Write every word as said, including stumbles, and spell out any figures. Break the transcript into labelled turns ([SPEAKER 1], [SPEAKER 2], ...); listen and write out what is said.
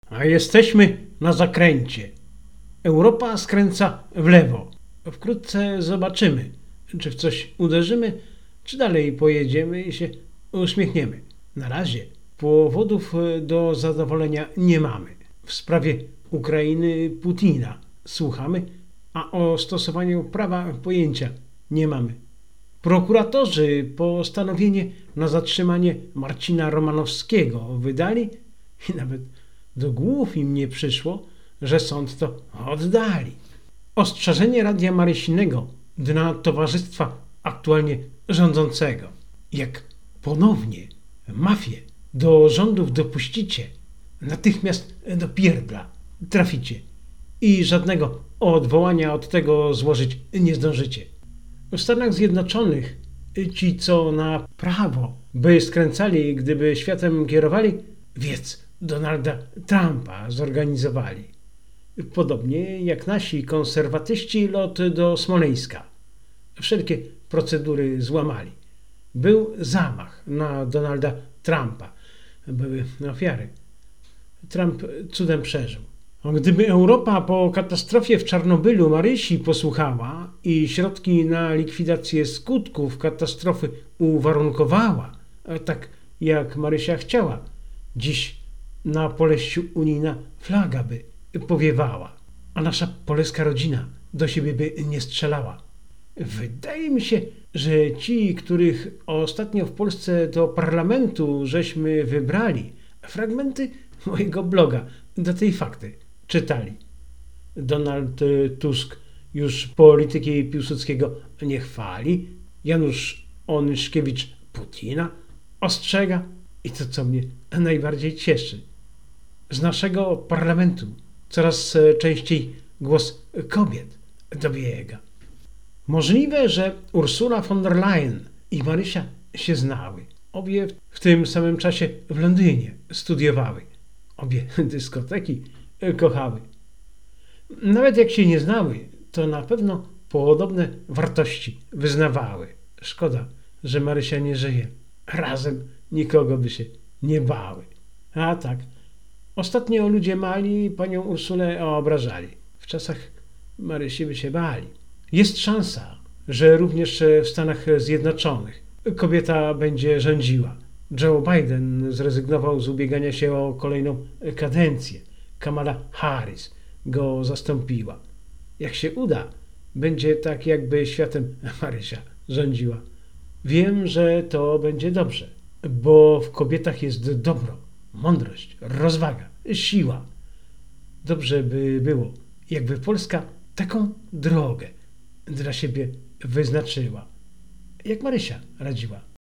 [SPEAKER 1] A jesteśmy na zakręcie. Europa skręca w lewo. Wkrótce zobaczymy, czy w coś uderzymy, czy dalej pojedziemy i się uśmiechniemy. Na razie powodów do zadowolenia nie mamy. W sprawie Ukrainy Putina słuchamy, a o stosowaniu prawa pojęcia nie mamy. Prokuratorzy postanowienie na zatrzymanie Marcina Romanowskiego wydali i nawet do głów im nie przyszło, że sąd to oddali. Ostrzeżenie Radia Marysinego dla towarzystwa aktualnie rządzącego. Jak ponownie mafię do rządów dopuścicie, natychmiast do pierdla traficie i żadnego odwołania od tego złożyć nie zdążycie. W Stanach Zjednoczonych ci, co na prawo by skręcali, gdyby światem kierowali, wiec Donalda Trumpa zorganizowali. Podobnie jak nasi konserwatyści lot do Smoleńska. Wszelkie procedury złamali. Był zamach na Donalda Trumpa. Były ofiary. Trump cudem przeżył. Gdyby Europa po katastrofie w Czarnobylu Marysi posłuchała i środki na likwidację skutków katastrofy uwarunkowała, tak jak Marysia chciała, dziś na Poleściu unijna flaga by powiewała, a nasza poleska rodzina do siebie by nie strzelała. Wydaje mi się, że ci, których ostatnio w Polsce do parlamentu żeśmy wybrali, fragmenty mojego bloga do tej fakty czytali. Donald Tusk już polityki Piłsudskiego nie chwali, Janusz Onyszkiewicz Putina ostrzega i to, co mnie najbardziej cieszy. Z naszego parlamentu coraz częściej głos kobiet dobiega. Możliwe, że Ursula von der Leyen i Marysia się znały. Obie w tym samym czasie w Londynie studiowały. Obie dyskoteki kochały. Nawet jak się nie znały, to na pewno podobne wartości wyznawały. Szkoda, że Marysia nie żyje. Razem nikogo by się nie bały. A tak, ostatnio ludzie mali panią Ursulę obrażali. W czasach Marysi by się bali. Jest szansa, że również w Stanach Zjednoczonych kobieta będzie rządziła. Joe Biden zrezygnował z ubiegania się o kolejną kadencję. Kamala Harris go zastąpiła. Jak się uda, będzie tak, jakby światem Marysia rządziła. Wiem, że to będzie dobrze, bo w kobietach jest dobro, mądrość, rozwaga, siła. Dobrze by było, jakby Polska taką drogę dla siebie wyznaczyła, jak Marysia radziła.